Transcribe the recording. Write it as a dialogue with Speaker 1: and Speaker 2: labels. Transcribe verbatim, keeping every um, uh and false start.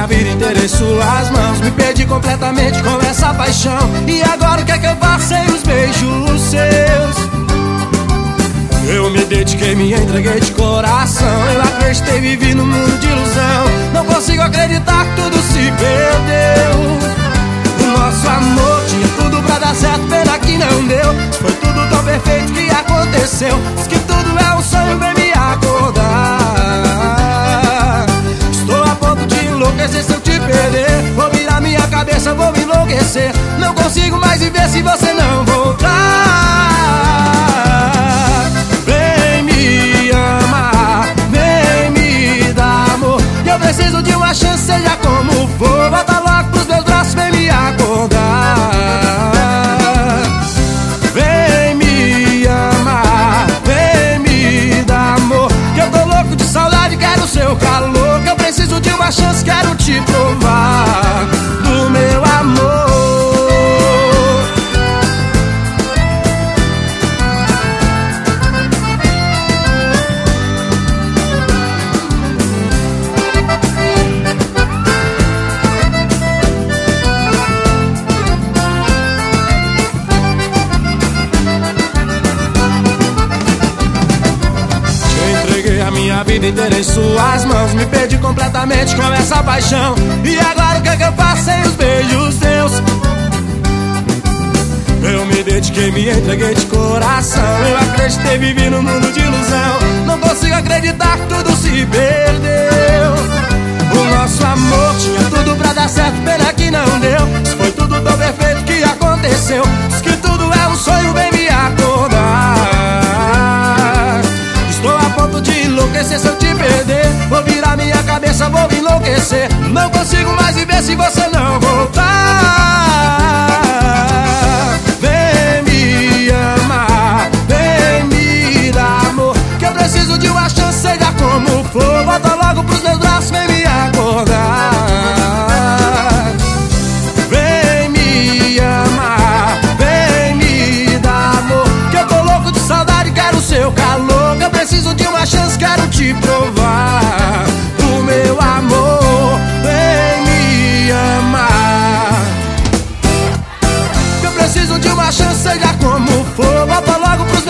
Speaker 1: minha vida inteira em suas mãos. Me perdi completamente com essa paixão. E agora o que é que eu faço sem os beijos seus? Eu me dediquei, me entreguei de coração. Eu acreditei, vivi num mundo de ilusão. Não consigo acreditar que tudo se perdeu. O nosso amor tinha tudo pra dar certo, pena que não deu. Foi tudo tão perfeito que aconteceu. Diz que tudo é um sonho, vem me acordar. Estou a ponto de enlouquecer se eu te perder. Vou virar minha cabeça, vou me enlouquecer. Não consigo mais viver se você não voltar. Vem me amar, vem me dar amor. Eu preciso de uma chance, seja como for. Volta logo pros meus braços, vem me acordar. Vem me amar, vem me dar amor. Que eu tô louco de saudade, quero o seu calor. Que eu preciso de uma chance, quero te provar do meu amor. A minha vida inteira em suas mãos. Me perdi completamente com essa paixão. E agora o que é que eu faço sem os beijos teus? Eu me dediquei, me entreguei de coração. Eu acreditei, vivi num mundo de ilusão. Não consigo acreditar que tudo se perdeu. O nosso amor tinha tudo pra dar certo, pena que não deu. Foi tudo tão perfeito que aconteceu. Diz que tudo é um sonho, vem me acordar. Estou a ponto de enlouquecer se eu te perder. Vou virar minha cabeça, vou me enlouquecer. Não consigo mais viver se você não voltar. Vem me amar, vem me dar amor. Que eu preciso de uma chance, seja como for. Volta logo pros meus braços, vem me acordar. Vem me amar, vem me dar amor. Que eu tô louco de saudade, quero o seu calor. Que eu preciso de uma chance, quero te provar do meu amor. Vem me amar. Que eu preciso de uma chance, seja como for. Volta logo pros